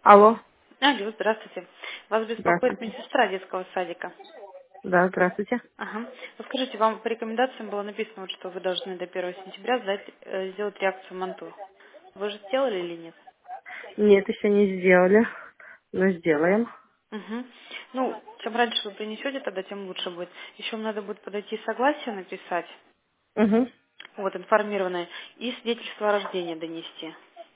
Алло, Алло, здравствуйте. Вас беспокоит здравствуйте. медсестра детского садика. Да, здравствуйте. Ага. Вот скажите, вам по рекомендациям было написано, вот, что вы должны до 1 сентября сделать реакцию МАНТУ. Вы же сделали или нет? Нет, еще не сделали, но сделаем. Угу. Ну, чем раньше вы принесете, тогда тем лучше будет. Еще вам надо будет подойти согласие написать, Угу. вот, информированное, и свидетельство о рождении донести.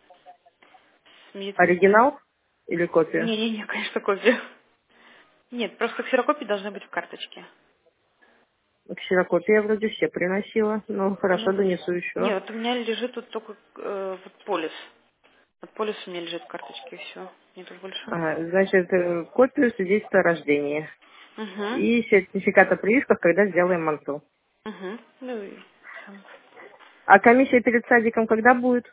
С медицинским. Оригинал или копию? Не-не-не, конечно, копию. Нет, просто ксерокопии должны быть в карточке. Ксерокопии я вроде все приносила. Ну, хорошо, Ну, донесу еще. нет, вот у меня лежит тут только вот полис. Вот полис у меня лежит в карточке, и все. Нету больше. Ага, значит, копию свидетельства о рождении. Угу. И сертификат о прививках, когда сделаем манту. Угу. Ну и всё. А комиссия перед садиком когда будет?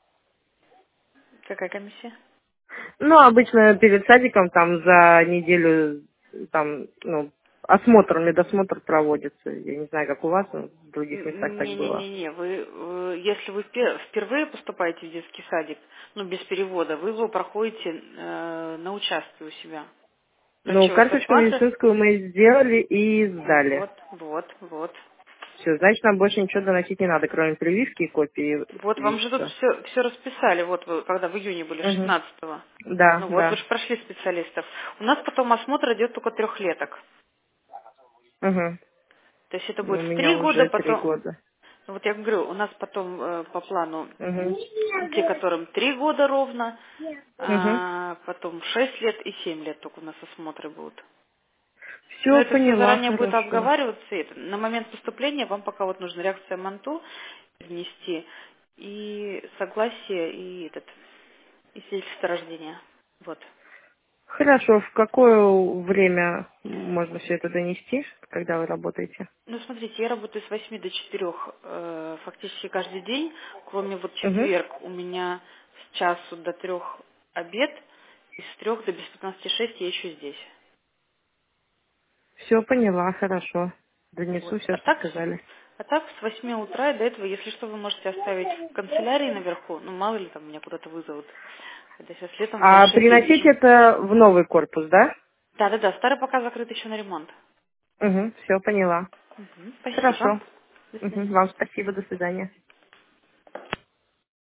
Какая комиссия? Ну, обычно перед садиком там за неделю там, ну, осмотр, медосмотр проводится. Я не знаю, как у вас, но в других местах так было. Не-не-не-не, если вы впервые поступаете в детский садик, ну, без перевода, вы его проходите на участке у себя. Ну, Врачи вас карточку осматривают. медицинскую мы сделали и сдали. Вот, вот, вот. Все, значит, нам больше ничего доносить не надо, кроме прививки и копии Вот вам же тут свидетельства. все расписали, вот вы, когда в июне были, Угу. 16-го. Да, Ну вот, вы да. же прошли специалистов. У нас потом осмотр идет только трехлеток. Угу. То есть это У будет в меня 3 года, уже 3 потом, года. ну вот я говорю, у нас потом по плану Угу. те, которым 3 года ровно, Угу. а потом 6 лет и 7 лет только у нас осмотры будут. Но Все это все поняла, заранее будет хорошо. обговариваться. И на момент поступления вам пока вот нужна реакция МАНТУ внести и согласие, и и свидетельство о рождении. Вот. Хорошо, в какое время можно все это донести, когда вы работаете? Ну, смотрите, я работаю с 8 до 4, фактически каждый день, кроме вот Угу. четверг у меня с часу до 3 обед, и с 3 до без 15:06 я еще здесь. Все поняла, хорошо. Вот. Донесу все, что сказали. А так с 8 утра и до этого, если что, вы можете оставить в канцелярии наверху, ну, мало ли там меня куда-то вызовут. Хотя сейчас летом А большие приносить дети. это в новый корпус, да? Да-да-да, старый пока закрыт еще на ремонт. Угу, все поняла. Мгм. Спасибо. Хорошо. До Мгм. свидания. Вам спасибо, до свидания.